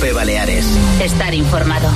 COPE Baleares. Estar informado.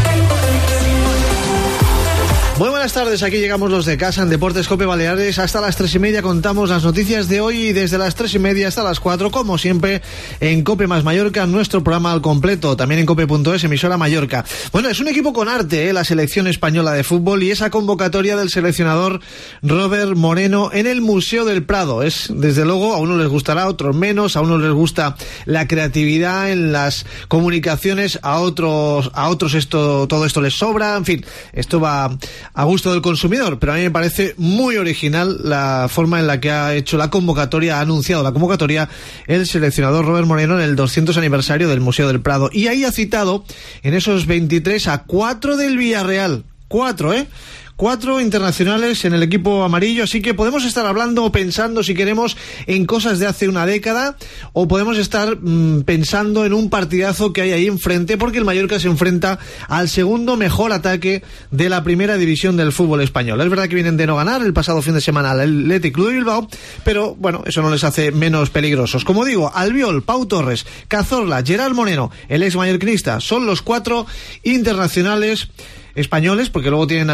Muy buenas tardes, aquí llegamos los de casa en Deportes COPE Baleares. Hasta las 3:30 contamos las noticias de hoy y desde las 3:30 hasta las 4, como siempre, en COPE más Mallorca, nuestro programa al completo, también en COPE.es, emisora Mallorca. Bueno, es un equipo con arte, la selección española de fútbol, y esa convocatoria del seleccionador Robert Moreno en el Museo del Prado. Es, desde luego, a unos les gustará, a otros menos, a unos les gusta la creatividad en las comunicaciones, a otros todo esto les sobra, en fin, esto va a gusto del consumidor, pero a mí me parece muy original la forma en la que ha hecho la convocatoria, ha anunciado la convocatoria el seleccionador Robert Moreno en el 200 aniversario del Museo del Prado, y ahí ha citado en esos 23 a 4 del Villarreal, 4 internacionales en el equipo amarillo, así que podemos estar hablando o pensando, si queremos, en cosas de hace una década, o podemos estar pensando en un partidazo que hay ahí enfrente, porque el Mallorca se enfrenta al segundo mejor ataque de la primera división del fútbol español. Es verdad que vienen de no ganar el pasado fin de semana al Athletic Club de Bilbao, pero bueno, eso no les hace menos peligrosos. Como digo, Albiol, Pau Torres, Cazorla, Gerard Moreno, el ex mallorquinista, son los 4 internacionales españoles, porque luego tienen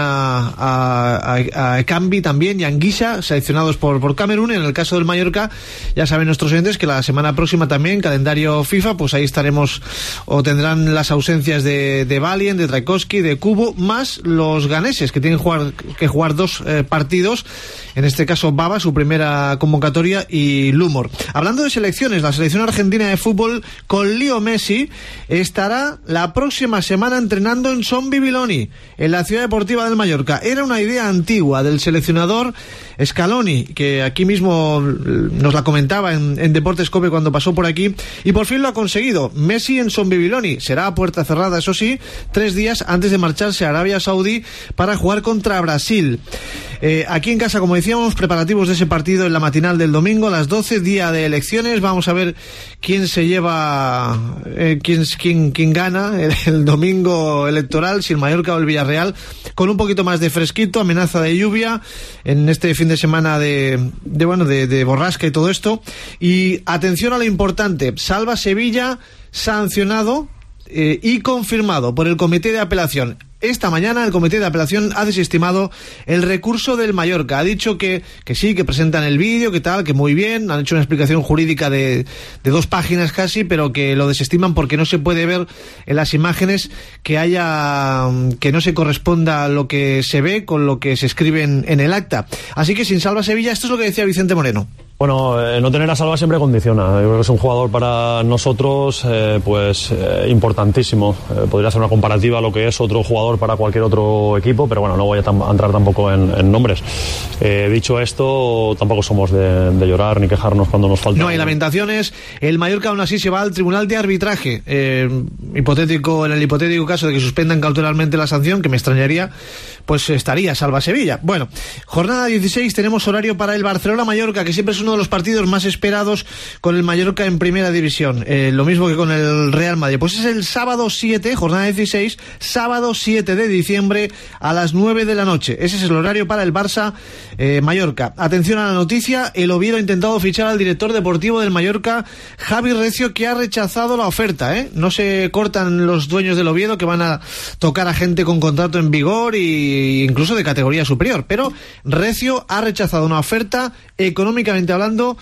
a Cambi también y a Anguissa, seleccionados por Camerún. En el caso del Mallorca, ya saben nuestros oyentes que la semana próxima también, calendario FIFA, pues ahí estaremos, o tendrán las ausencias de Valien, de Traikowski, de Kubo, más los ganeses, que tienen que jugar 2 partidos, en este caso Baba, su primera convocatoria, y Lumor. Hablando de selecciones, la selección argentina de fútbol con Leo Messi estará la próxima semana entrenando en Son Bibiloni, en la ciudad deportiva del Mallorca. Era una idea antigua del seleccionador Scaloni, que aquí mismo nos la comentaba en Deportes COPE cuando pasó por aquí, y por fin lo ha conseguido. Messi en Son Bibiloni, será a puerta cerrada, eso sí, 3 días antes de marcharse a Arabia Saudí para jugar contra Brasil. Aquí en casa, como decíamos, preparativos de ese partido en la matinal del domingo a las 12, día de elecciones. Vamos a ver quién se lleva, quién gana el domingo electoral, si el Mallorca o el Villarreal, con un poquito más de fresquito, amenaza de lluvia en este fin de semana de borrasca y todo esto. Y atención a lo importante, Salva Sevilla sancionado y confirmado por el Comité de Apelación. Esta mañana el Comité de Apelación ha desestimado el recurso del Mallorca. Ha dicho que sí, que presentan el vídeo, que tal, que muy bien. Han hecho una explicación jurídica de 2 páginas casi, pero que lo desestiman porque no se puede ver en las imágenes que no se corresponda lo que se ve con lo que se escribe en el acta. Así que sin Salva Sevilla, esto es lo que decía Vicente Moreno. Bueno, no tener a Salva siempre condiciona. Yo creo que es un jugador para nosotros importantísimo. Podría ser una comparativa a lo que es otro jugador para cualquier otro equipo, pero bueno, no voy a entrar tampoco en nombres. Dicho esto, tampoco somos de llorar ni quejarnos cuando nos falta. No hay lamentaciones. El Mallorca aún así se va al Tribunal de Arbitraje. En el hipotético caso de que suspendan cautelarmente la sanción, que me extrañaría, pues estaría Salva Sevilla. Bueno, jornada 16, tenemos horario para el Barcelona-Mallorca, que siempre es uno de los partidos más esperados con el Mallorca en primera división, lo mismo que con el Real Madrid. Pues es el sábado 7, jornada 16, sábado 7 de diciembre a las 9 de la noche. Ese es el horario para el Barça Mallorca. Atención a la noticia, el Oviedo ha intentado fichar al director deportivo del Mallorca, Javi Recio, que ha rechazado la oferta. No se cortan los dueños del Oviedo, que van a tocar a gente con contrato en vigor e incluso de categoría superior, pero Recio ha rechazado una oferta económicamente hablando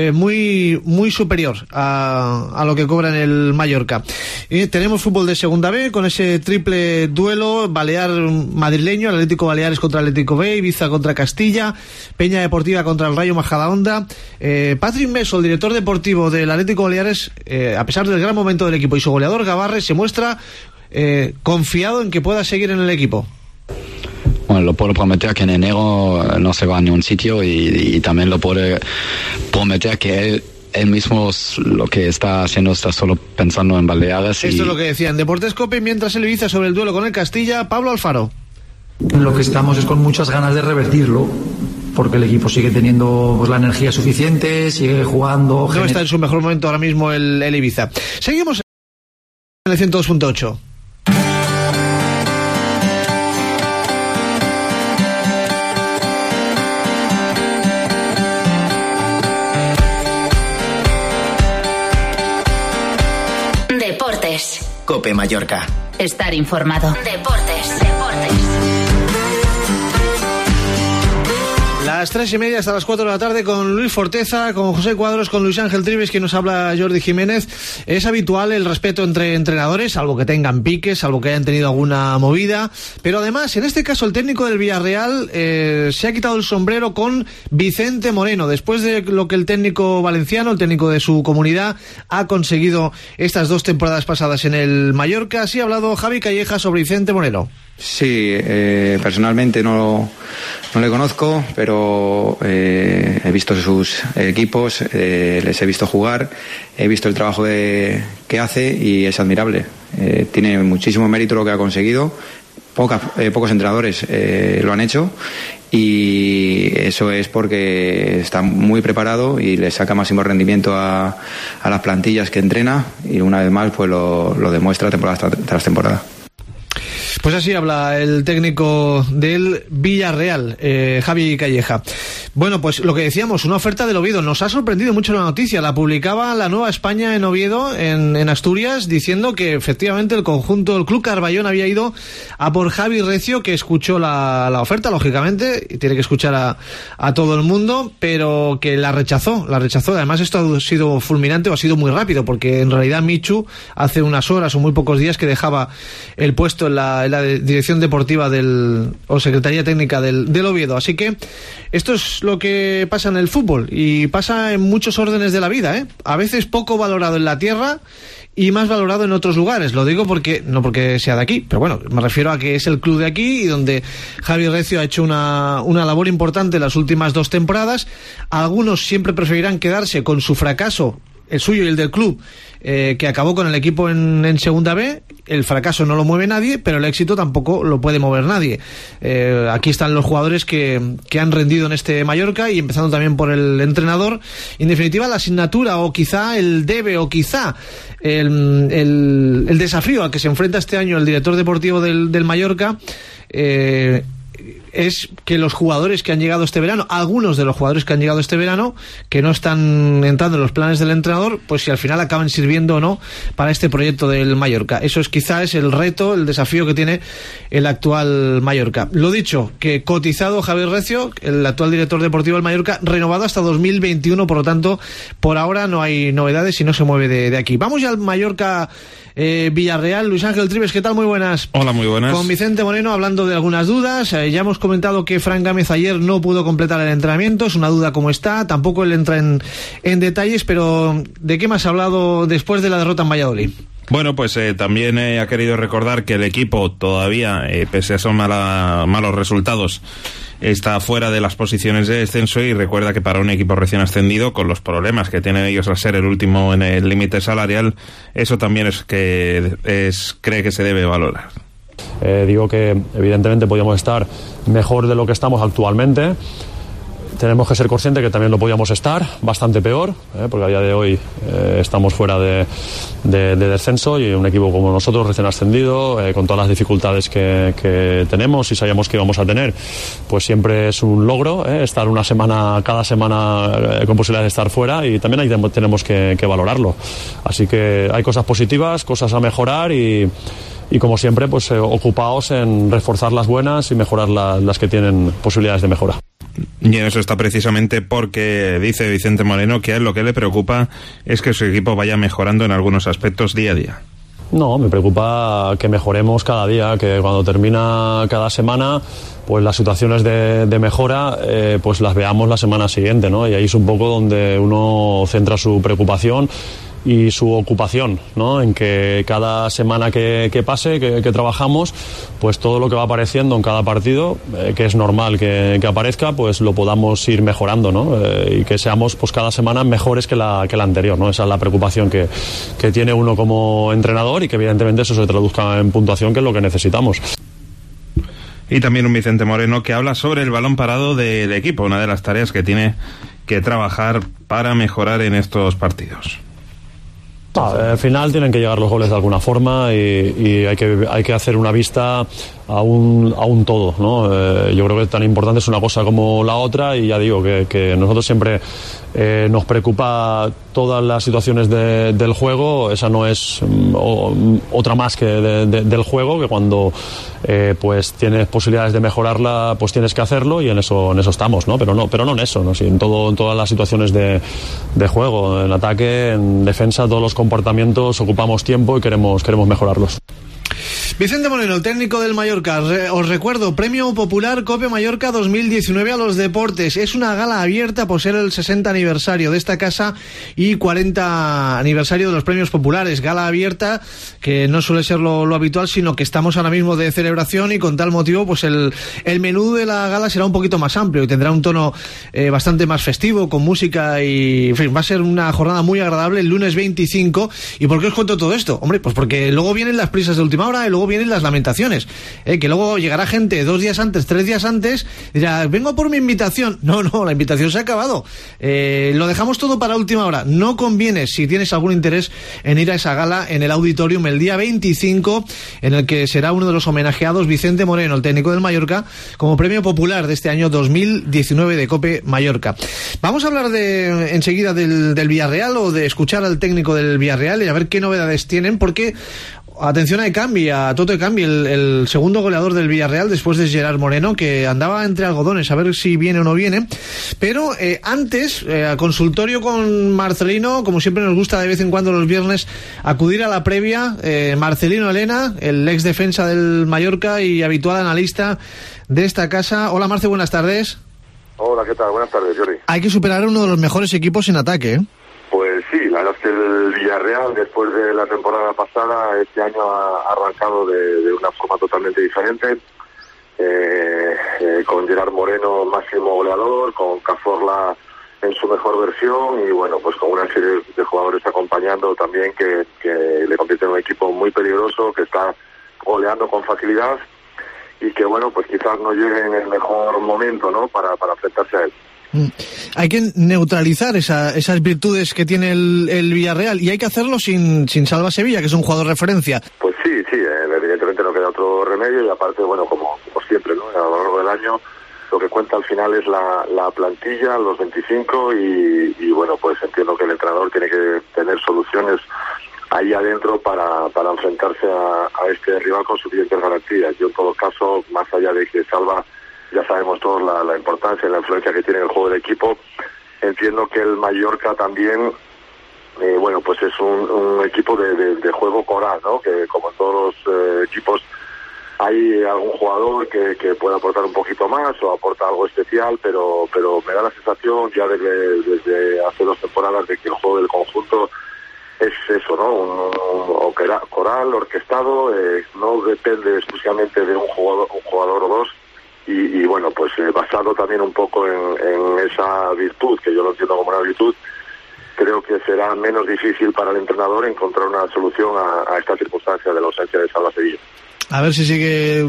muy superior a lo que cobra en el Mallorca. Y tenemos fútbol de segunda B con ese triple duelo balear madrileño, el Atlético Baleares contra el Atlético B, Ibiza contra Castilla, Peña Deportiva contra el Rayo Majadahonda. Patrick Meso, el director deportivo del Atlético Baleares, a pesar del gran momento del equipo y su goleador Gavarre, se muestra confiado en que pueda seguir en el equipo. Bueno, lo puedo prometer que en enero no se va a ningún sitio y también lo puedo prometer que él mismo lo que está haciendo está solo pensando en Baleares. Esto es lo que decía en Deportes COPE, mientras el Ibiza sobre el duelo con el Castilla, Pablo Alfaro. Lo que estamos es con muchas ganas de revertirlo, porque el equipo sigue teniendo la energía suficiente, sigue jugando. No está en su mejor momento ahora mismo el Ibiza. Seguimos en el 102.8. Deportes. COPE Mallorca. Estar informado. Deportes. Las 3:30 hasta las 4 de la tarde con Luis Forteza, con José Cuadros, con Luis Ángel Trives, que nos habla Jordi Jiménez. Es habitual el respeto entre entrenadores, salvo que tengan piques, salvo que hayan tenido alguna movida. Pero además, en este caso, el técnico del Villarreal se ha quitado el sombrero con Vicente Moreno. Después de lo que el técnico valenciano, el técnico de su comunidad, ha conseguido estas 2 temporadas pasadas en el Mallorca. Así ha hablado Javi Calleja sobre Vicente Moreno. Sí, personalmente no le conozco, pero he visto sus equipos, les he visto jugar, he visto el trabajo que hace y es admirable. Tiene muchísimo mérito lo que ha conseguido. Pocos entrenadores lo han hecho y eso es porque está muy preparado y le saca máximo rendimiento a las plantillas que entrena y una vez más pues lo demuestra temporada tras temporada. Pues así habla el técnico del Villarreal, Javi Calleja. Bueno, pues lo que decíamos, una oferta del Oviedo. Nos ha sorprendido mucho la noticia. La publicaba La Nueva España en Oviedo, en Asturias, diciendo que efectivamente el Club Carballón había ido a por Javi Recio, que escuchó la oferta, lógicamente, y tiene que escuchar a todo el mundo, pero que la rechazó. Además, esto ha sido fulminante o ha sido muy rápido, porque en realidad Michu hace unas horas o muy pocos días que dejaba el puesto en la dirección deportiva o secretaría técnica del Oviedo. Así que esto es lo que pasa en el fútbol y pasa en muchos órdenes de la vida, a veces poco valorado en la tierra y más valorado en otros lugares. Lo digo no porque sea de aquí, pero bueno, me refiero a que es el club de aquí y donde Javi Recio ha hecho una labor importante en las últimas 2 temporadas. Algunos siempre preferirán quedarse con su fracaso, el suyo y el del club, que acabó con el equipo en Segunda B. El fracaso no lo mueve nadie, pero el éxito tampoco lo puede mover nadie. Aquí están los jugadores que han rendido en este Mallorca y empezando también por el entrenador. En definitiva, la asignatura o quizá el debe o quizá el desafío al que se enfrenta este año el director deportivo del Mallorca es que los jugadores que han llegado este verano, algunos de los jugadores que han llegado este verano, que no están entrando en los planes del entrenador, pues si al final acaban sirviendo o no para este proyecto del Mallorca. Eso quizás el reto, el desafío que tiene el actual Mallorca. Lo dicho, que cotizado Javier Recio, el actual director deportivo del Mallorca, renovado hasta 2021, por lo tanto, por ahora no hay novedades y no se mueve de aquí. Vamos ya al Mallorca Villarreal. Luis Ángel Trives, ¿qué tal? Muy buenas. Hola, muy buenas. Con Vicente Moreno hablando de algunas dudas. Ya hemos comentado que Fran Gámez ayer no pudo completar el entrenamiento, es una duda cómo está, tampoco él entra en detalles, pero ¿de qué más ha hablado después de la derrota en Valladolid? Bueno, pues también ha querido recordar que el equipo todavía, pese a esos malos resultados, está fuera de las posiciones de descenso y recuerda que para un equipo recién ascendido, con los problemas que tienen ellos al ser el último en el límite salarial, eso también cree que se debe valorar. Digo que evidentemente podíamos estar mejor de lo que estamos actualmente. Tenemos que ser conscientes que también lo podíamos estar bastante peor, porque a día de hoy estamos fuera de descenso y un equipo como nosotros recién ascendido, con todas las dificultades que tenemos y sabíamos que íbamos a tener, pues siempre es un logro estar cada semana con posibilidad de estar fuera, y también ahí tenemos que valorarlo. Así que hay cosas positivas, cosas a mejorar y como siempre pues ocupados en reforzar las buenas y mejorar las que tienen posibilidades de mejora. Y en eso está precisamente porque dice Vicente Moreno que a él lo que le preocupa es que su equipo vaya mejorando en algunos aspectos día a día. No, me preocupa que mejoremos cada día, que cuando termina cada semana pues las situaciones de mejora pues las veamos la semana siguiente, ¿no? Y ahí es un poco donde uno centra su preocupación y su ocupación, ¿no? En que cada semana que pase, que trabajamos, pues todo lo que va apareciendo en cada partido, que es normal que aparezca, pues lo podamos ir mejorando, ¿no? Y que seamos pues cada semana mejores que la anterior, ¿no? Esa es la preocupación que tiene uno como entrenador, y que evidentemente eso se traduzca en puntuación, que es lo que necesitamos. Y también un Vicente Moreno que habla sobre el balón parado del equipo, una de las tareas que tiene que trabajar para mejorar en estos partidos. Al final tienen que llegar los goles de alguna forma y hay que hacer una vista a un todo, ¿no? Yo creo que tan importante es una cosa como la otra, y ya digo que nosotros siempre nos preocupa todas las situaciones del juego. Esa no es otra más que del juego, que cuando pues tienes posibilidades de mejorarla, pues tienes que hacerlo, y en eso estamos, ¿no? Pero no en eso, ¿no? Sí, en todas las situaciones de juego, en ataque, en defensa, todos los comportamientos ocupamos tiempo y queremos mejorarlos. Vicente Moreno, el técnico del Mallorca. Os recuerdo, Premio Popular Cope Mallorca 2019 a los deportes. Es una gala abierta por ser el 60 aniversario de esta casa y 40 aniversario de los premios populares. Gala abierta que no suele ser lo habitual, sino que estamos ahora mismo de celebración, y con tal motivo pues el menú de la gala será un poquito más amplio y tendrá un tono bastante más festivo, con música y, en fin, va a ser una jornada muy agradable el lunes 25. ¿Y por qué os cuento todo esto? Hombre, pues porque luego vienen las prisas de última hora y luego vienen las lamentaciones, que luego llegará gente 2 días antes, 3 días antes, y dirá, vengo por mi invitación. No, la invitación se ha acabado. Lo dejamos todo para última hora. No conviene, si tienes algún interés en ir a esa gala en el Auditorium el día 25, en el que será uno de los homenajeados, Vicente Moreno, el técnico del Mallorca, como premio popular de este año 2019 de Cope Mallorca. Vamos a hablar enseguida del Villarreal, o de escuchar al técnico del Villarreal y a ver qué novedades tienen, porque atención a Toto Ekambi, el segundo goleador del Villarreal después de Gerard Moreno, que andaba entre algodones a ver si viene o no viene. Pero antes, a consultorio con Marcelino, como siempre nos gusta de vez en cuando los viernes acudir a la previa. Marcelino Elena, el ex defensa del Mallorca y habitual analista de esta casa. Hola Marce, buenas tardes. Hola, ¿qué tal? Buenas tardes, Jordi. Hay que superar a uno de los mejores equipos en ataque, ¿eh? Pues sí, la verdad es que el Villarreal, después de la temporada pasada, este año ha arrancado de una forma totalmente diferente, con Gerard Moreno máximo goleador, con Cazorla en su mejor versión, y bueno, pues con una serie de jugadores acompañando también que le convierte en un equipo muy peligroso, que está goleando con facilidad y que bueno, pues quizás no llegue en el mejor momento, ¿no?, para enfrentarse a él. Hay que neutralizar esas virtudes que tiene el Villarreal, y hay que hacerlo sin Salva Sevilla, que es un jugador referencia. Pues sí, evidentemente no queda otro remedio, y aparte, bueno, como siempre, ¿no?, a lo largo del año lo que cuenta al final es la plantilla, los 25, y bueno, pues entiendo que el entrenador tiene que tener soluciones ahí adentro para enfrentarse a este rival con suficientes garantías. Yo en todo caso, más allá de que Salva, ya sabemos todos la importancia y la influencia que tiene en el juego del equipo, entiendo que el Mallorca también, bueno, pues es un equipo de juego coral, ¿no?, que como en todos los equipos hay algún jugador que puede aportar un poquito más o aporta algo especial, pero me da la sensación ya desde hace 2 temporadas de que el juego del conjunto es eso, ¿no?, un coral orquestado, no depende exclusivamente de un jugador o dos. Y bueno, pues basado también un poco en esa virtud, que yo lo entiendo como una virtud, creo que será menos difícil para el entrenador encontrar una solución a esta circunstancia de la ausencia de Salva Sevilla. A ver si sigue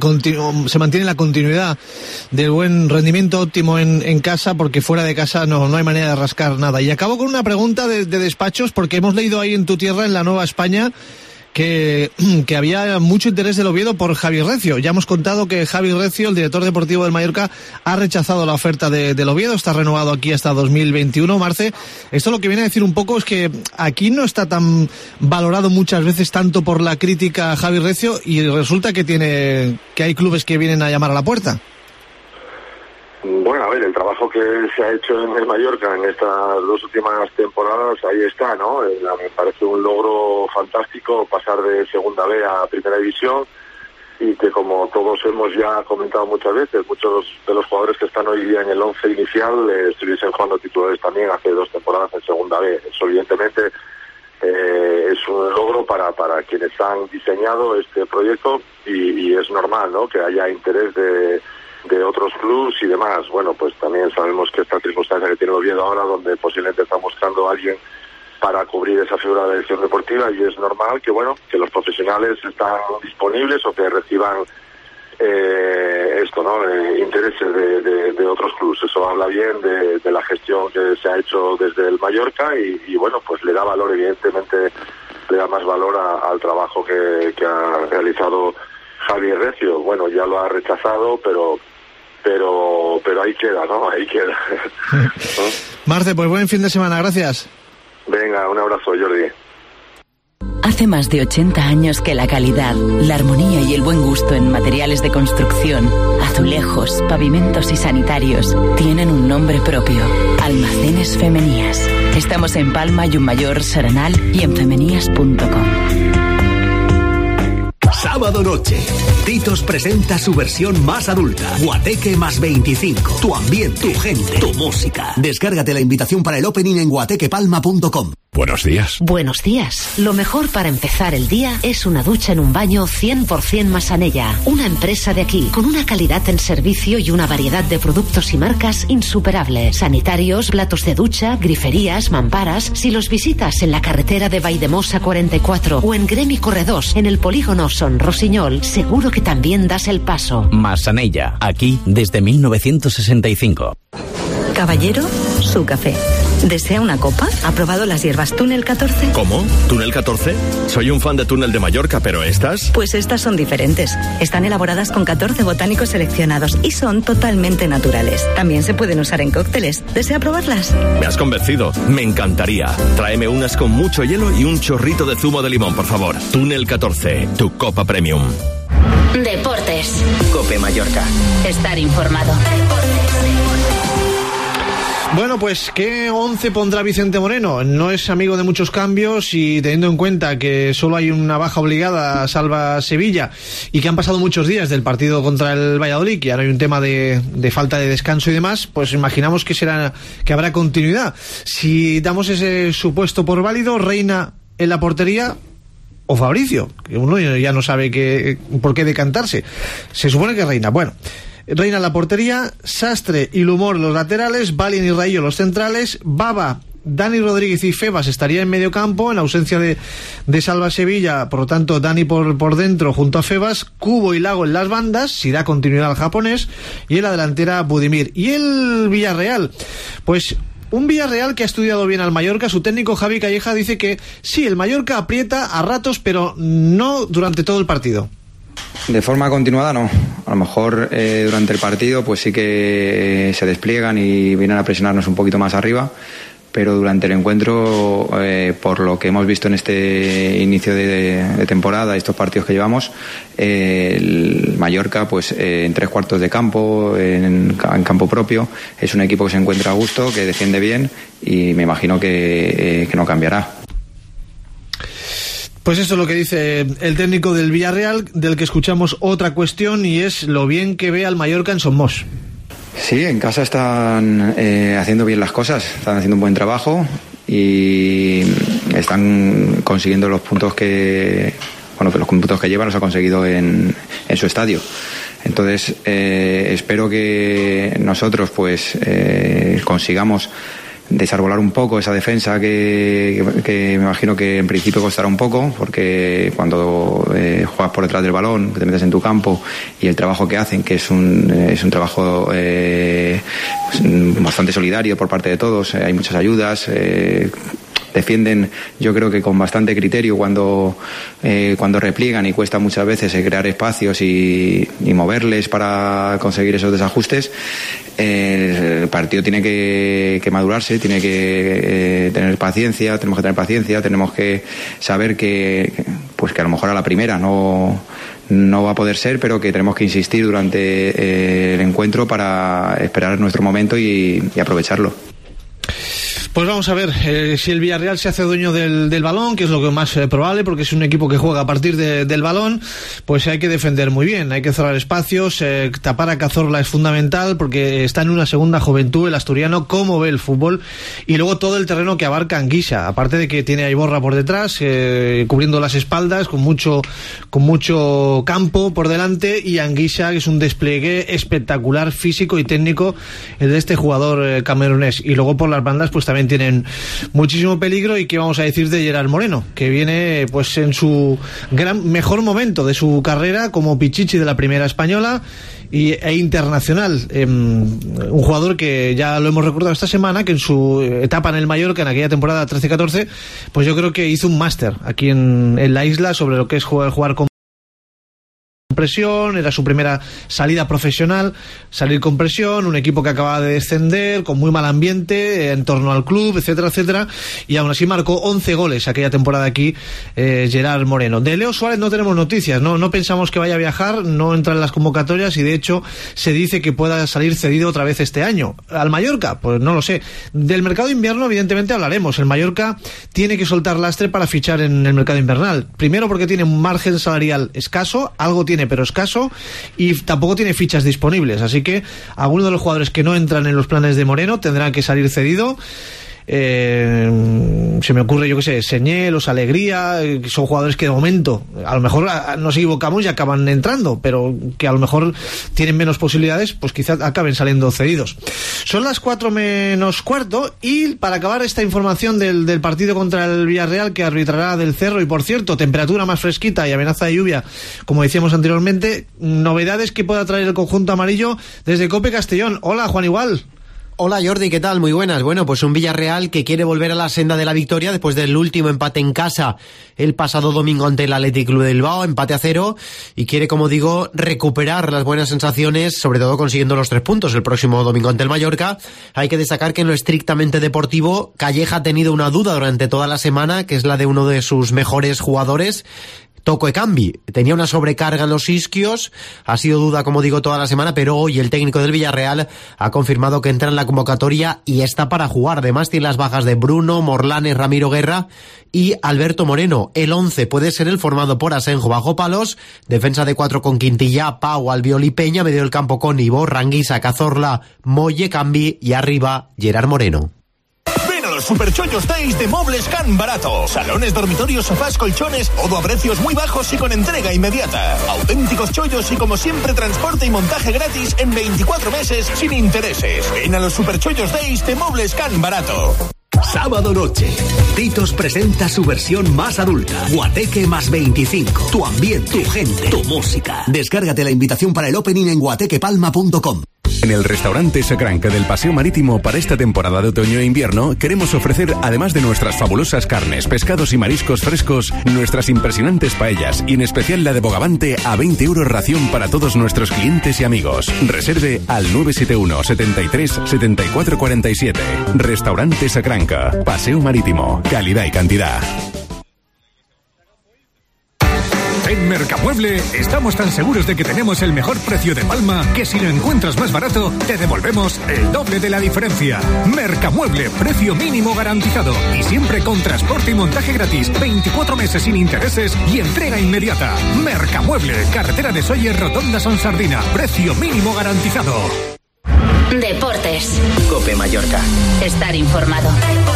se mantiene la continuidad del buen rendimiento óptimo en casa, porque fuera de casa no hay manera de rascar nada. Y acabo con una pregunta de despachos, porque hemos leído ahí en tu tierra, en la Nueva España, que había mucho interés del Oviedo por Javi Recio. Ya hemos contado que Javi Recio, el director deportivo del Mallorca, ha rechazado la oferta del Oviedo, está renovado aquí hasta 2021. Marce, esto lo que viene a decir un poco es que aquí no está tan valorado muchas veces tanto por la crítica a Javi Recio, y resulta que hay clubes que vienen a llamar a la puerta. Bueno, a ver, el trabajo que se ha hecho en el Mallorca en estas 2 últimas temporadas, ahí está, ¿no? Me parece un logro fantástico pasar de Segunda B a Primera División, y que, como todos hemos ya comentado muchas veces, muchos de los jugadores que están hoy día en el 11 inicial estuviesen jugando titulares también hace 2 temporadas en Segunda B. Eso evidentemente es un logro para quienes han diseñado este proyecto, y es normal, ¿no?, que haya interés de otros clubes y demás. Bueno, pues también sabemos que esta circunstancia que tiene el Oviedo ahora, donde posiblemente está buscando a alguien para cubrir esa figura de dirección deportiva, y es normal que, bueno, que los profesionales están disponibles o que reciban esto, ¿no? Intereses de otros clubes. Eso habla bien de la gestión que se ha hecho desde el Mallorca y bueno, pues le da valor, evidentemente, le da más valor al trabajo que ha realizado Javier Recio. Bueno, ya lo ha rechazado, pero ahí queda, ¿no? Ahí queda. ¿No? Marce, pues buen fin de semana, gracias. Venga, un abrazo, Jordi. Hace más de 80 años que la calidad, la armonía y el buen gusto en materiales de construcción, azulejos, pavimentos y sanitarios tienen un nombre propio. Almacenes Femenías. Estamos en Palma, Llumayor, Serenal y en femenías.com. Sábado noche, Titos presenta su versión más adulta. Guateque más 25. Tu ambiente, tu gente, tu música. Descárgate la invitación para el opening en guatequepalma.com. Buenos días. Buenos días. Lo mejor para empezar el día es una ducha en un baño 100% Massanella. Una empresa de aquí, con una calidad en servicio y una variedad de productos y marcas insuperable. Sanitarios, platos de ducha, griferías, mamparas. Si los visitas en la carretera de Valldemossa 44 o en Gremi Corredors, en el polígono Son Rosiñol, seguro que también das el paso. Massanella, aquí desde 1965. Caballero, su café. ¿Desea una copa? ¿Ha probado las hierbas Túnel 14? ¿Cómo? ¿Túnel 14? Soy un fan de Túnel de Mallorca, pero ¿estas? Pues estas son diferentes. Están elaboradas con 14 botánicos seleccionados y son totalmente naturales. También se pueden usar en cócteles. ¿Desea probarlas? Me has convencido. Me encantaría. Tráeme unas con mucho hielo y un chorrito de zumo de limón, por favor. Túnel 14, tu copa premium. Deportes. Cope Mallorca. Estar informado. Bueno, pues ¿qué 11 pondrá Vicente Moreno? No es amigo de muchos cambios y teniendo en cuenta que solo hay una baja obligada, salva Sevilla, y que han pasado muchos días del partido contra el Valladolid, y ahora hay un tema de falta de descanso y demás, pues imaginamos que habrá continuidad. Si damos ese supuesto por válido, Reina en la portería o Fabricio, que uno ya no sabe por qué decantarse. Se supone que Reina. Bueno, Reina en la portería, Sastre y Lumor los laterales, Balin y Raillo los centrales, Baba, Dani Rodríguez y Febas estaría en medio campo, en ausencia de Salva Sevilla, por lo tanto Dani por dentro junto a Febas, Cubo y Lago en las bandas, si da continuidad al japonés, y en la delantera Budimir. Y el Villarreal, pues un Villarreal que ha estudiado bien al Mallorca. Su técnico Javi Calleja dice que sí, el Mallorca aprieta a ratos, pero no durante todo el partido. De forma continuada no, a lo mejor durante el partido pues sí que se despliegan y vienen a presionarnos un poquito más arriba, pero durante el encuentro, por lo que hemos visto en este inicio de temporada, estos partidos que llevamos, el Mallorca pues en 3/4 de campo, en campo propio, es un equipo que se encuentra a gusto, que defiende bien y me imagino que no cambiará. Pues eso es lo que dice el técnico del Villarreal, del que escuchamos otra cuestión, y es lo bien que ve al Mallorca en Somos. Sí, en casa están haciendo bien las cosas, están haciendo un buen trabajo y están consiguiendo los puntos que los puntos que llevan los ha conseguido en su estadio. Entonces espero que nosotros pues consigamos desarbolar un poco esa defensa que me imagino que en principio costará un poco, porque cuando juegas por detrás del balón, que te metes en tu campo, y el trabajo que hacen, que es un trabajo bastante solidario por parte de todos, hay muchas ayudas, defienden, yo creo que con bastante criterio cuando repliegan, y cuesta muchas veces crear espacios y moverles para conseguir esos desajustes. El partido tiene que madurarse, tiene que tener paciencia, tenemos que tener paciencia, tenemos que saber que a lo mejor a la primera no va a poder ser, pero que tenemos que insistir durante el encuentro para esperar nuestro momento y aprovecharlo. Pues vamos a ver si el Villarreal se hace dueño del balón, que es lo que más probable, porque es un equipo que juega a partir del balón. Pues hay que defender muy bien, hay que cerrar espacios, tapar a Cazorla es fundamental, porque está en una segunda juventud el asturiano, cómo ve el fútbol, y luego todo el terreno que abarca Anguisa, aparte de que tiene a Iborra por detrás, cubriendo las espaldas, con mucho campo por delante, y Anguisa, que es un despliegue espectacular físico y técnico el de este jugador camerunés. Y luego por las bandas pues también también tienen muchísimo peligro. Y qué vamos a decir de Gerard Moreno, que viene pues en su mejor momento de su carrera como pichichi de la primera española e internacional, un jugador que ya lo hemos recordado esta semana, que en su etapa en el Mallorca, en aquella temporada 13-14, pues yo creo que hizo un máster aquí en la isla sobre lo que es jugar con presión. Era su primera salida profesional, salir con presión, un equipo que acababa de descender, con muy mal ambiente en torno al club, etcétera, etcétera, y aún así marcó 11 goles aquella temporada aquí Gerard Moreno. De Leo Suárez no tenemos noticias, no pensamos que vaya a viajar, no entra en las convocatorias, y de hecho se dice que pueda salir cedido otra vez este año. ¿Al Mallorca? Pues no lo sé. Del mercado de invierno evidentemente hablaremos. El Mallorca tiene que soltar lastre para fichar en el mercado invernal, primero porque tiene un margen salarial escaso, algo tiene pero escaso, y tampoco tiene fichas disponibles, así que algunos de los jugadores que no entran en los planes de Moreno tendrán que salir cedido. Se me ocurre, yo que sé, Señelos, Alegría, que son jugadores que de momento, a lo mejor nos equivocamos y acaban entrando, pero que a lo mejor tienen menos posibilidades, pues quizás acaben saliendo cedidos. Son las 4 menos cuarto, y para acabar esta información del partido contra el Villarreal, que arbitrará Del Cerro, y por cierto, temperatura más fresquita y amenaza de lluvia, como decíamos anteriormente, novedades que pueda traer el conjunto amarillo desde COPE Castellón. Hola, Juan Igual. Hola Jordi, ¿qué tal? Muy buenas. Bueno, pues un Villarreal que quiere volver a la senda de la victoria después del último empate en casa el pasado domingo ante el Athletic Club de Bilbao, empate a 0, y quiere, como digo, recuperar las buenas sensaciones, sobre todo consiguiendo los 3 puntos el próximo domingo ante el Mallorca. Hay que destacar que en lo estrictamente deportivo, Calleja ha tenido una duda durante toda la semana, que es la de uno de sus mejores jugadores, Toko Ekambi. Tenía una sobrecarga en los isquios, ha sido duda, como digo, toda la semana, pero hoy el técnico del Villarreal ha confirmado que entra en la convocatoria y está para jugar. Además tiene las bajas de Bruno, Morlanes, Ramiro Guerra y Alberto Moreno. El 11 puede ser el formado por Asenjo bajo palos, defensa de 4 con Quintilla, Pau, Albiol y Peña, medio del campo con Ivo, Ranguisa, Cazorla, Molle, Ekambi y arriba Gerard Moreno. Superchollos Days de Muebles Can Barato. Salones, dormitorios, sofás, colchones, todo a precios muy bajos y con entrega inmediata. Auténticos chollos y, como siempre, transporte y montaje gratis en 24 meses sin intereses. Ven a los Superchollos Days de Muebles Can Barato. Sábado noche, Titos presenta su versión más adulta. Guateque más 25. Tu ambiente, tu gente, tu música. Descárgate la invitación para el opening en guatequepalma.com. En el restaurante Sacranca del Paseo Marítimo, para esta temporada de otoño e invierno, queremos ofrecer, además de nuestras fabulosas carnes, pescados y mariscos frescos, nuestras impresionantes paellas, y en especial la de bogavante, a 20 € ración para todos nuestros clientes y amigos. Reserve al 971 73 74 47. Restaurante Sacranca, Paseo Marítimo, calidad y cantidad. En Mercamueble estamos tan seguros de que tenemos el mejor precio de Palma que si lo encuentras más barato, te devolvemos el doble de la diferencia. Mercamueble, precio mínimo garantizado y siempre con transporte y montaje gratis, 24 meses sin intereses y entrega inmediata. Mercamueble, carretera de Soller, Rotonda Son Sardina, precio mínimo garantizado. Deportes. COPE Mallorca. Estar informado.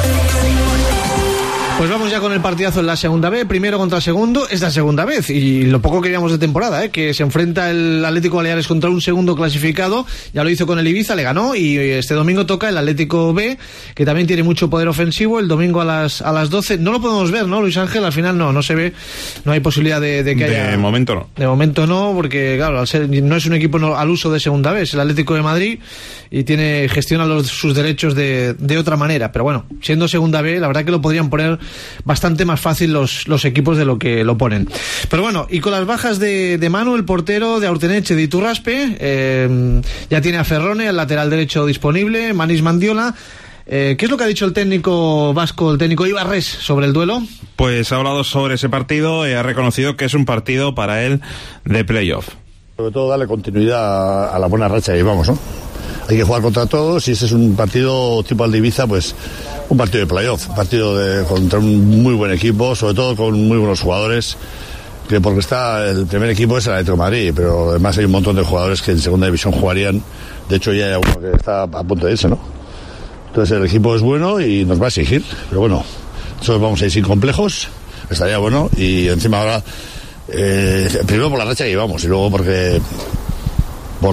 Pues vamos ya con el partidazo en la segunda B, primero contra segundo, es la segunda vez, y lo poco que veíamos de temporada, que se enfrenta el Atlético Baleares contra un segundo clasificado, ya lo hizo con el Ibiza, le ganó, y este domingo toca el Atlético B, que también tiene mucho poder ofensivo, el domingo a las 12, no lo podemos ver, ¿no, Luis Ángel? Al final no se ve, no hay posibilidad de que haya... De momento no. De momento no, porque claro, al ser, no es un equipo al uso de segunda B, es el Atlético de Madrid, y gestiona sus derechos de otra manera, pero bueno, siendo segunda B, la verdad que lo podrían poner bastante más fácil los equipos de lo que lo ponen. Pero bueno, y con las bajas de Manu, el portero, de Aurteneche, de Iturraspe, ya tiene a Ferrone, el lateral derecho disponible, Manis Mandiola. ¿Qué es lo que ha dicho el técnico vasco, el técnico Ibarres, sobre el duelo? Pues ha hablado sobre ese partido y ha reconocido que es un partido para él de playoff. Sobre todo darle continuidad a la buena racha que llevamos, ¿no? Hay que jugar contra todos, y ese es un partido tipo al de Ibiza, pues un partido de playoff, un partido contra un muy buen equipo, sobre todo con muy buenos jugadores, que porque el primer equipo es el Atlético de Madrid, pero además hay un montón de jugadores que en segunda división jugarían. De hecho ya hay uno que está a punto de irse, ¿no? Entonces el equipo es bueno y nos va a exigir, pero bueno, nosotros vamos a ir sin complejos, estaría bueno, y encima ahora primero por la racha que llevamos, y luego porque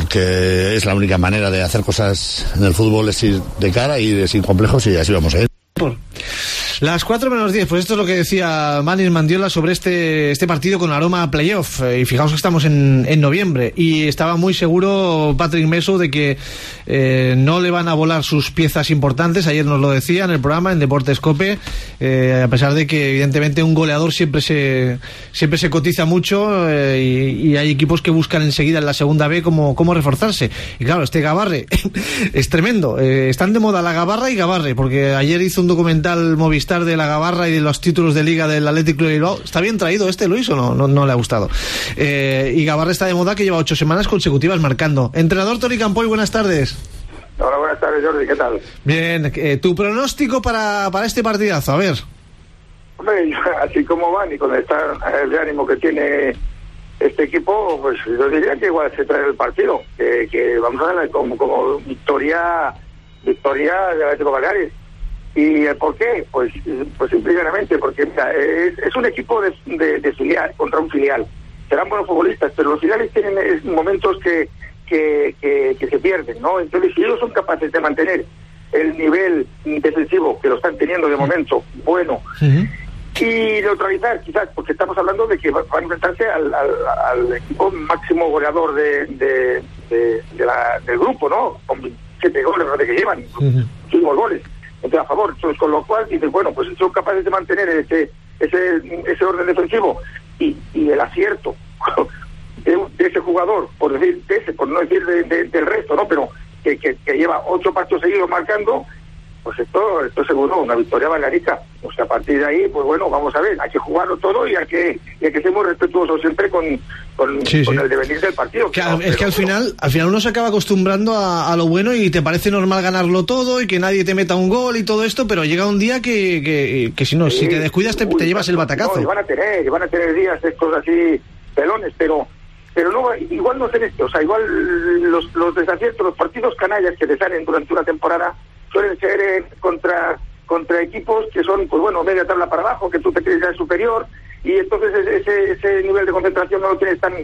es la única manera de hacer cosas en el fútbol, es ir de cara y ir sin complejos, y así vamos a ir. Las 4:10, pues esto es lo que decía Manis Mandiola sobre este partido con aroma a playoff. Y fijaos que estamos en noviembre y estaba muy seguro Patrick Meso de que no le van a volar sus piezas importantes. Ayer nos lo decía en el programa, en Deportes COPE, a pesar de que evidentemente un goleador siempre se cotiza mucho, y hay equipos que buscan enseguida en la segunda B cómo reforzarse. Y claro, este Gabarre es tremendo. Están de moda la Gabarra y Gabarre, porque ayer hizo un documental Movistar de la Gabarra y de los títulos de liga del Athletic Club de Bilbao. ¿Está bien traído Luis, o no le ha gustado? Y Gabarra está de moda, que lleva 8 semanas consecutivas marcando. Entrenador Toni Campoy, buenas tardes. Hola, buenas tardes, Jordi, ¿qué tal? Bien, tu pronóstico para este partidazo, a ver. Hombre, así como van y con el ánimo que tiene este equipo, pues yo diría que igual se trae el partido, que vamos a ver como victoria del Atlético Baleares. ¿Y por qué? Pues simplemente porque mira, es un equipo de filial contra un filial. Serán buenos futbolistas, pero los filiales tienen momentos que se pierden, ¿no? Entonces, si ellos son capaces de mantener el nivel defensivo que lo están teniendo de momento, bueno, y neutralizar, quizás, porque estamos hablando de que van a enfrentarse al equipo máximo goleador del grupo, ¿no? Con 7 goles que llevan, 5 goles. Entonces, a favor. Entonces, con lo cual, dices, bueno, pues son capaces de mantener ese orden defensivo y el acierto de ese jugador, por no decir del resto, ¿no? Pero que lleva 8 partidos seguidos marcando, pues esto seguro, una victoria balearica. O sea, a partir de ahí, pues bueno, vamos a ver, hay que jugarlo todo y hay que ser muy respetuosos siempre con el devenir del partido. Es que al final uno se acaba acostumbrando a lo bueno y te parece normal ganarlo todo y que nadie te meta un gol y todo esto, pero llega un día que si te descuidas te llevas el batacazo. No, y van a tener días estos así pelones, pero no, igual no se o sea, igual los desaciertos, los partidos canallas que te salen durante una temporada suelen ser contra equipos que son, pues bueno, media tabla para abajo, que tú te crees ya superior, y entonces ese nivel de concentración no lo tienes tan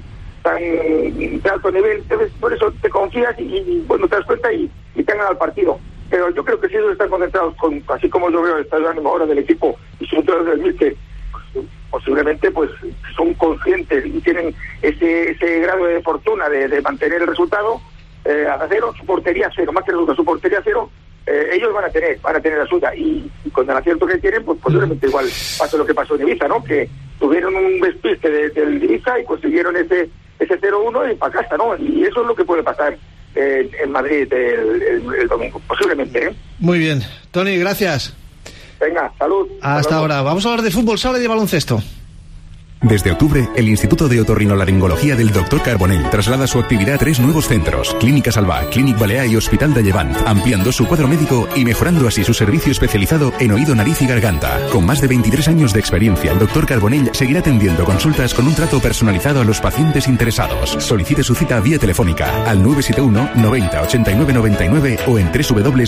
de alto nivel. Entonces, por eso te confías y bueno, te das cuenta y te ganan al partido. Pero yo creo que si ellos están concentrados, así como yo veo el estado de ánimo ahora del equipo, y sobre todo del míster, posiblemente pues son conscientes y tienen ese grado de fortuna de mantener el resultado a cero, su portería cero, más que resulta su portería cero. Ellos van a tener la suya, y con el acierto que tienen, pues posiblemente igual pase lo que pasó en Ibiza, ¿no? Que tuvieron un despiste del Ibiza y consiguieron ese 0-1 y para casa, ¿no? Y eso es lo que puede pasar en Madrid el domingo, posiblemente, ¿eh? Muy bien, Toni, gracias. Venga, salud. Hasta ahora. Vamos a hablar de fútbol sala y de baloncesto. Desde octubre, el Instituto de Otorrinolaringología del Dr. Carbonell traslada su actividad a 3 nuevos centros: Clínica Salva, Clínic Balear y Hospital de Llevant, ampliando su cuadro médico y mejorando así su servicio especializado en oído, nariz y garganta. Con más de 23 años de experiencia, el Dr. Carbonell seguirá atendiendo consultas con un trato personalizado a los pacientes interesados. Solicite su cita vía telefónica al 971 90 89 99 o en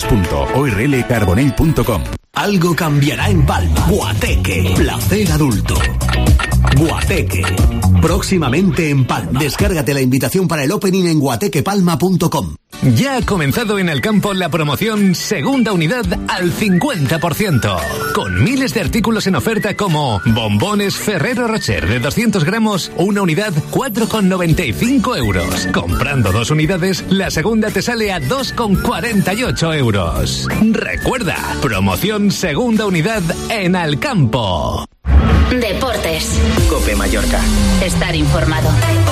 www.orlcarbonell.com. Algo cambiará en Palma. Guateque, placer adulto. Guateque, próximamente en Palma. Descárgate la invitación para el opening en guatequepalma.com. Ya ha comenzado en el campo la promoción Segunda Unidad al 50%, con miles de artículos en oferta como bombones Ferrero Rocher de 200 gramos, una unidad 4,95 euros. Comprando 2 unidades, la segunda te sale a 2,48 euros. Recuerda, promoción Segunda Unidad en Alcampo. Deportes. COPE Mallorca. Estar informado.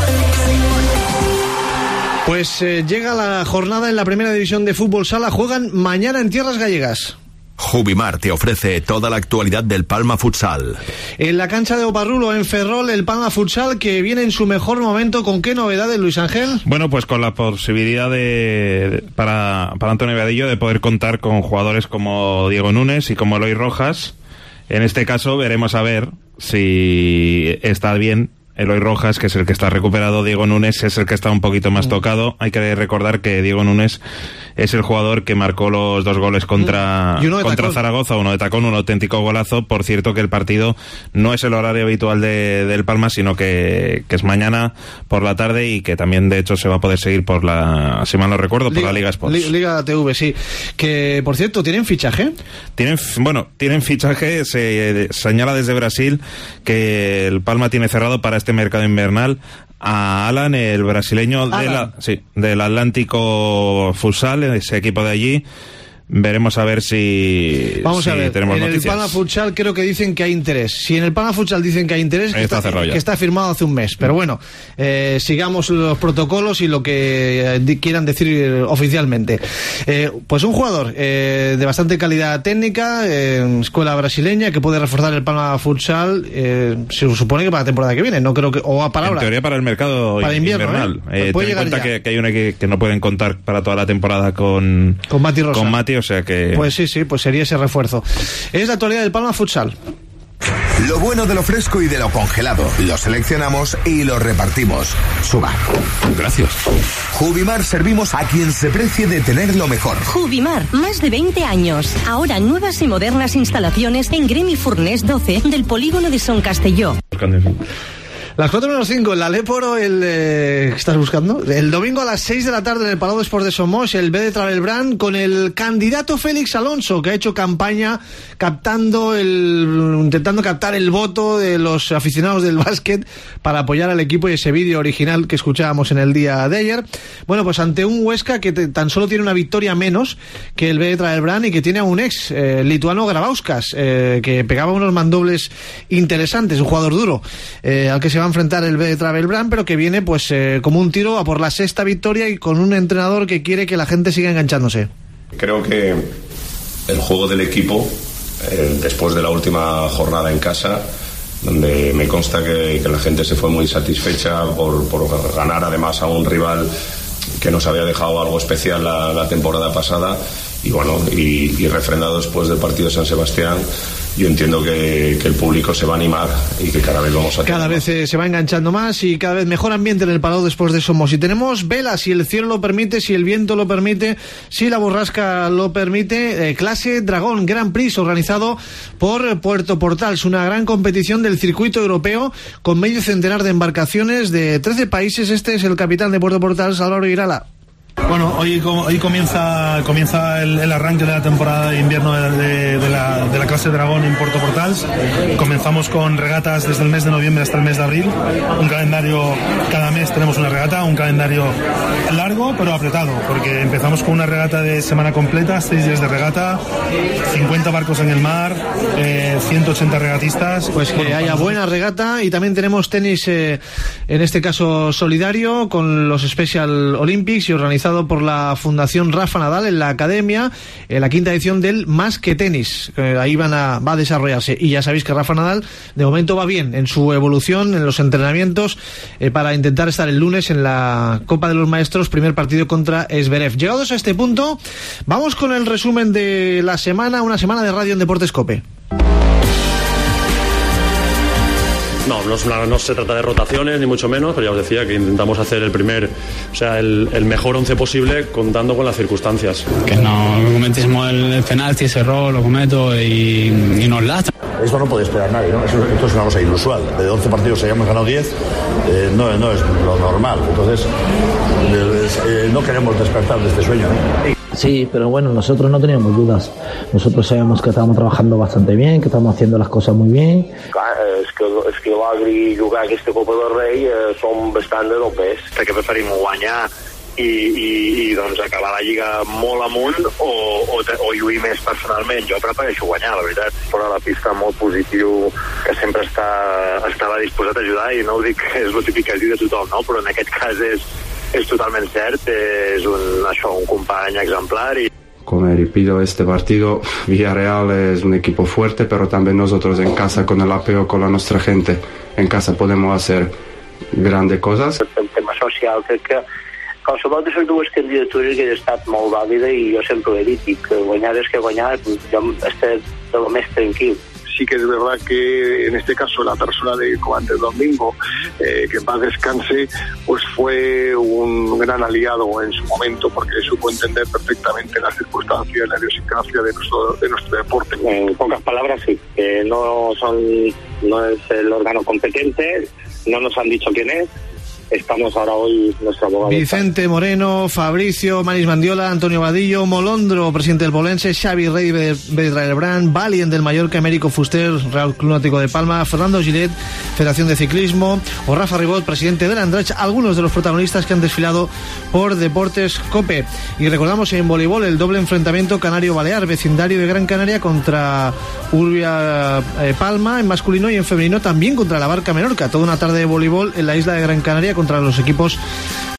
Pues llega la jornada en la primera división de fútbol sala. Juegan mañana en tierras gallegas. Jubimar te ofrece toda la actualidad del Palma Futsal. En la cancha de Oparrulo, en Ferrol, el Palma Futsal, que viene en su mejor momento. ¿Con qué novedades, Luis Ángel? Bueno, pues con la posibilidad para Antonio Vadillo de poder contar con jugadores como Diego Núñez y como Eloy Rojas. En este caso veremos a ver si está bien Eloy Rojas, que es el que está recuperado. Diego Núñez es el que está un poquito más tocado. Hay que recordar que Diego Núñez es el jugador que marcó los 2 goles contra Zaragoza, uno de tacón, un auténtico golazo. Por cierto, que el partido no es el horario habitual del Palma, sino que es mañana por la tarde, y que también de hecho se va a poder seguir por si mal no recuerdo, por la Liga Sports. Liga TV, sí. Que por cierto, ¿tienen fichaje? Tienen fichaje. Se señala desde Brasil que el Palma tiene cerrado para este mercado invernal a Alan, el brasileño del Atlántico Futsal, ese equipo de allí. Veremos a ver si tenemos noticias. En el Palma Futsal creo que dicen que hay interés. Si en el Palma Futsal dicen que hay interés, que está firmado hace un mes. Pero bueno, sigamos los protocolos y lo que quieran decir oficialmente. Pues un jugador de bastante calidad técnica, escuela brasileña, que puede reforzar el Palma Futsal, se supone que para la temporada que viene. No creo que, o para ahora. En teoría para el mercado invernal. Ten en cuenta que hay una que no pueden contar para toda la temporada con Mati Rosa. O sea que... Pues sí, pues sería ese refuerzo. Es la actualidad del Palma Futsal. Lo bueno de lo fresco y de lo congelado. Lo seleccionamos y lo repartimos. Suba. Gracias. Jubimar servimos a quien se precie de tener lo mejor. Jubimar, más de 20 años. Ahora nuevas y modernas instalaciones en Gremi Furnés 12 del polígono de Son Castelló. Las 4:05, el Aléporo, ¿qué estás buscando? El domingo a las 6 de la tarde en el Palau d'Esports de Somos, el B de Travelbrand, con el candidato Félix Alonso, que ha hecho campaña intentando captar el voto de los aficionados del básquet para apoyar al equipo, y ese vídeo original que escuchábamos en el día de ayer. Bueno, pues ante un Huesca que tan solo tiene una victoria menos que el B de Travelbrand, y que tiene a un ex lituano, Gravauskas, que pegaba unos mandobles interesantes, un jugador duro, al que se va a enfrentar el B de Travelbrand, pero que viene pues como un tiro a por la 6ª victoria, y con un entrenador que quiere que la gente siga enganchándose. Creo que el juego del equipo, después de la última jornada en casa, donde me consta que la gente se fue muy satisfecha por ganar además a un rival que nos había dejado algo especial la temporada pasada, y bueno, y refrendado después del partido de San Sebastián, yo entiendo que el público se va a animar y que cada vez vamos a tener cada vez se va enganchando más, y cada vez mejor ambiente en el Palau d'Esports de Somos. Y tenemos velas, si el cielo lo permite, si el viento lo permite, si la borrasca lo permite. Clase Dragón Grand Prix, organizado por Puerto Portals, una gran competición del circuito europeo con medio centenar de embarcaciones de 13 países. Este es el capitán de Puerto Portals, Álvaro Irala. Bueno, hoy comienza el arranque de la temporada de invierno de la clase Dragón en Puerto Portals. Comenzamos con regatas desde el mes de noviembre hasta el mes de abril. Un calendario, cada mes tenemos una regata, un calendario largo pero apretado, porque empezamos con una regata de semana completa, 6 días de regata, 50 barcos en el mar, 180 regatistas. Pues que haya buena regata. Y también tenemos tenis, en este caso solidario, con los Special Olympics, y organizado por la Fundación Rafa Nadal en la Academia, en la 5ª edición del Más que Tenis. Ahí va a desarrollarse, y ya sabéis que Rafa Nadal de momento va bien en su evolución, en los entrenamientos, para intentar estar el lunes en la Copa de los Maestros, primer partido contra Zverev. Llegados a este punto, vamos con el resumen de la semana, una semana de radio en Deportes COPE. No se trata de rotaciones, ni mucho menos, pero ya os decía que intentamos hacer el mejor 11 posible, contando con las circunstancias. Que no cometimos el penalti, ese error, lo cometo y nos lastra. Esto no puede esperar nadie, ¿no? Esto es una cosa inusual. De 11 partidos hayamos ganado 10, no es lo normal. Entonces, no queremos despertar de este sueño, ¿no? Sí, pero bueno, nosotros no teníamos dudas. Nosotros sabemos que estábamos trabajando bastante bien, que estamos haciendo las cosas muy bien. És que l'Agri jugar aquesta Copa del Rei som bastant de dopers. Que preferim guanyar i doncs acabar la Lliga molt amunt o lluir més personalment. Jo prefereixo guanyar, la veritat. Fora la pista molt positiu, que sempre estava disposat a ajudar, i no ho dic, és el típic que es diu de tothom, no? Però en aquest cas és totalment cert, és un company exemplar. Como repito, este partido, Villarreal es un equipo fuerte, pero también nosotros en casa, con el apeo, con la nuestra gente, en casa podemos hacer grandes cosas. El tema social, crec que qualsevol de les dues candidatures hauria estat molt vàlida, i jo sempre ho he dit, i que guanyar és que guanyar, jo estic de lo més tranquil. sí que es verdad que en este caso la persona de Covante Domingo, que en paz descanse, pues fue un gran aliado en su momento, porque supo entender perfectamente las circunstancias y la idiosincrasia de nuestro deporte. En pocas palabras, sí, que no es el órgano competente, no nos han dicho quién es. Estamos ahora hoy nuestro abogado. Vicente Moreno, Fabricio, Maris Mandiola, Antonio Vadillo, Molondro, presidente del Polense, Xavi Rey de Brand, Valien del Mallorca, Américo Fuster, Real Club Náutico de Palma, Fernando Gillet, Federación de Ciclismo, o Rafa Ribot, presidente del Andratx, algunos de los protagonistas que han desfilado por Deportes COPE. Y recordamos en voleibol el doble enfrentamiento canario-balear, vecindario de Gran Canaria contra Urbia Palma en masculino, y en femenino también contra la Barca Menorca. Toda una tarde de voleibol en la isla de Gran Canaria contra los equipos